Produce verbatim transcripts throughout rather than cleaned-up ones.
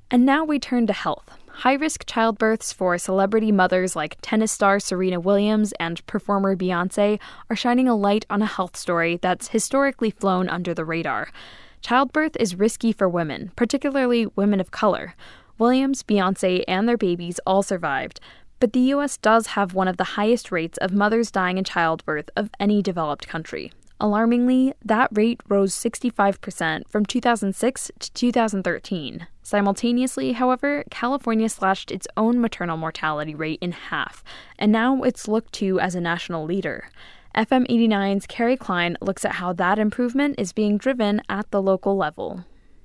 And now we turn to health. High-risk childbirths for celebrity mothers like tennis star Serena Williams and performer Beyoncé are shining a light on a health story that's historically flown under the radar. Childbirth is risky for women, particularly women of color. Williams, Beyoncé, and their babies all survived. But the U S does have one of the highest rates of mothers dying in childbirth of any developed country. Alarmingly, that rate rose sixty-five percent from two thousand six to two thousand thirteen. Simultaneously, however, California slashed its own maternal mortality rate in half, and now it's looked to as a national leader. F M eighty-nine's Carrie Klein looks at how that improvement is being driven at the local level.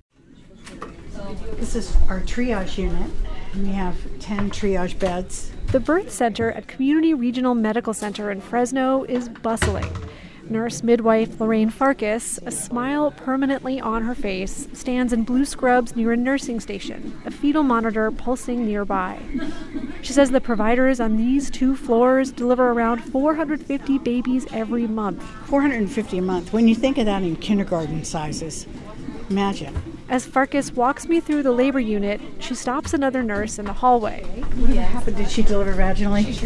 This is our triage unit. We have ten triage beds. The birth center at Community Regional Medical Center in Fresno is bustling. Nurse midwife Lorraine Farkas, a smile permanently on her face, stands in blue scrubs near a nursing station, a fetal monitor pulsing nearby. She says the providers on these two floors deliver around four hundred fifty babies every month. four hundred fifty a month. When you think of that in kindergarten sizes, imagine. As Farkas walks me through the labor unit, she stops another nurse in the hallway. What happened? Did she deliver vaginally? She sure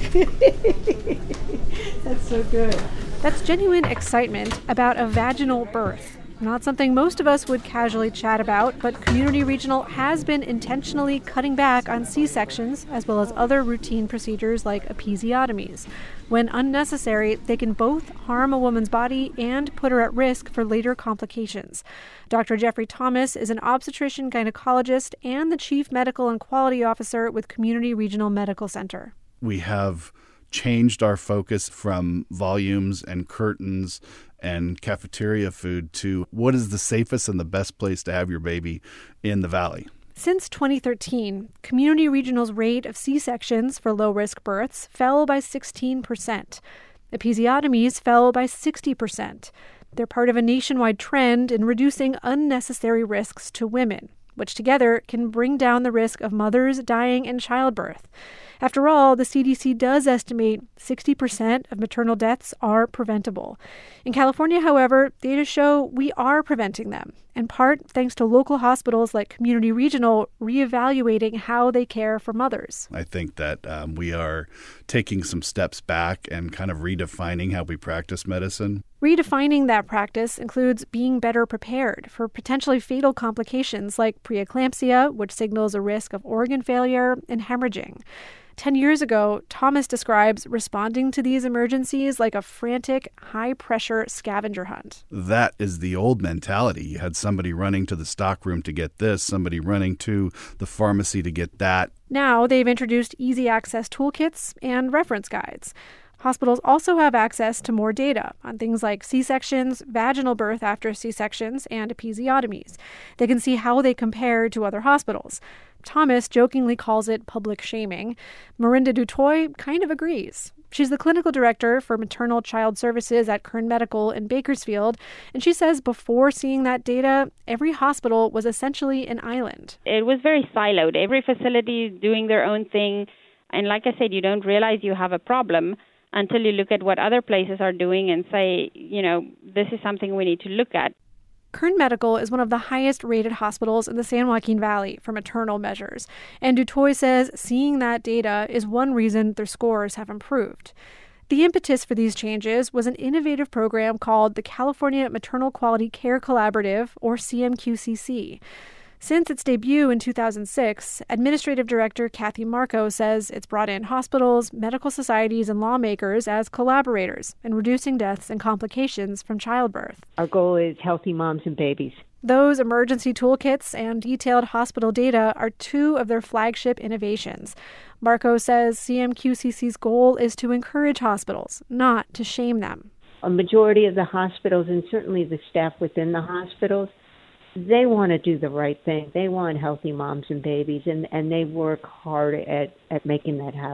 did. That's so good. That's genuine excitement about a vaginal birth. Not something most of us would casually chat about, but Community Regional has been intentionally cutting back on C-sections as well as other routine procedures like episiotomies. When unnecessary, they can both harm a woman's body and put her at risk for later complications. Doctor Jeffrey Thomas is an obstetrician gynecologist and the chief medical and quality officer with Community Regional Medical Center. We have changed our focus from volumes and curtains and cafeteria food to what is the safest and the best place to have your baby in the valley. Since twenty thirteen, Community Regional's rate of C-sections for low-risk births fell by sixteen percent. Episiotomies fell by sixty percent. They're part of a nationwide trend in reducing unnecessary risks to women, which together can bring down the risk of mothers dying in childbirth. After all, the C D C does estimate sixty percent of maternal deaths are preventable. In California, however, data show we are preventing them, in part thanks to local hospitals like Community Regional reevaluating how they care for mothers. I think that um, we are taking some steps back and kind of redefining how we practice medicine. Redefining that practice includes being better prepared for potentially fatal complications like preeclampsia, which signals a risk of organ failure, and hemorrhaging. Ten years ago, Thomas describes responding to these emergencies like a frantic, high-pressure scavenger hunt. That is the old mentality. You had somebody running to the stockroom to get this, somebody running to the pharmacy to get that. Now they've introduced easy-access toolkits and reference guides. Hospitals also have access to more data on things like C-sections, vaginal birth after C-sections, and episiotomies. They can see how they compare to other hospitals. Thomas jokingly calls it public shaming. Marinda Dutoy kind of agrees. She's the clinical director for maternal child services at Kern Medical in Bakersfield, and she says before seeing that data, every hospital was essentially an island. It was very siloed. Every facility is doing their own thing, and like I said, you don't realize you have a problem until you look at what other places are doing and say, you know, this is something we need to look at. Kern Medical is one of the highest-rated hospitals in the San Joaquin Valley for maternal measures, and Dutoy says seeing that data is one reason their scores have improved. The impetus for these changes was an innovative program called the California Maternal Quality Care Collaborative, or C M Q C C. Since its debut in two thousand six, Administrative Director Kathy Marco says it's brought in hospitals, medical societies, and lawmakers as collaborators in reducing deaths and complications from childbirth. Our goal is healthy moms and babies. Those emergency toolkits and detailed hospital data are two of their flagship innovations. Marco says C M Q C C's goal is to encourage hospitals, not to shame them. A majority of the hospitals, and certainly the staff within the hospitals, they want to do the right thing. They want healthy moms and babies, and, and they work hard at, at making that happen.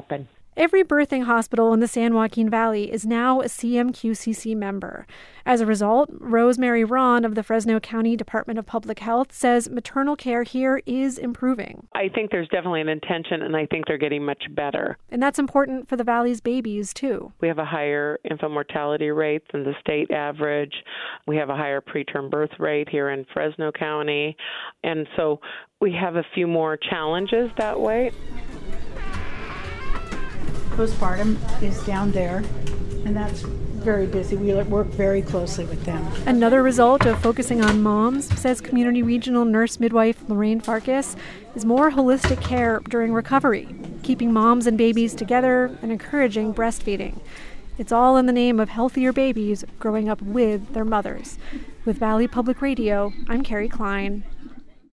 Every birthing hospital in the San Joaquin Valley is now a C M Q C C member. As a result, Rosemary Ron of the Fresno County Department of Public Health says maternal care here is improving. I think there's definitely an intention, and I think they're getting much better. And that's important for the Valley's babies, too. We have a higher infant mortality rate than the state average. We have a higher preterm birth rate here in Fresno County. And so we have a few more challenges that way. Postpartum is down there, and that's very busy. We work very closely with them. Another result of focusing on moms, says Community Regional Nurse Midwife Lorraine Farkas, is more holistic care during recovery, keeping moms and babies together and encouraging breastfeeding. It's all in the name of healthier babies growing up with their mothers. With Valley Public Radio, I'm Carrie Klein.